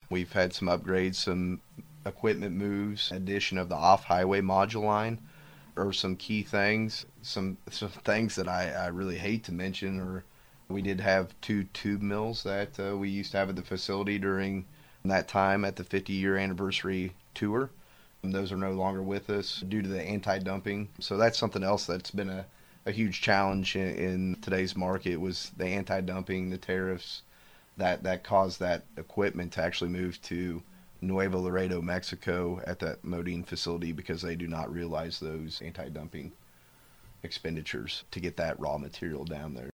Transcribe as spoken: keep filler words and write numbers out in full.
We've had some upgrades, some equipment moves, addition of the off-highway module line are some key things. Some some things that I, I really hate to mention are we did have two tube mills that uh, we used to have at the facility during that time at the fifty year anniversary tour. And those are no longer with us due to the anti-dumping. So that's something else that's been a, a huge challenge in, in today's market was the anti-dumping, the tariffs that, that caused that equipment to actually move to Nuevo Laredo, Mexico at that Modine facility because they do not realize those anti-dumping expenditures to get that raw material down there.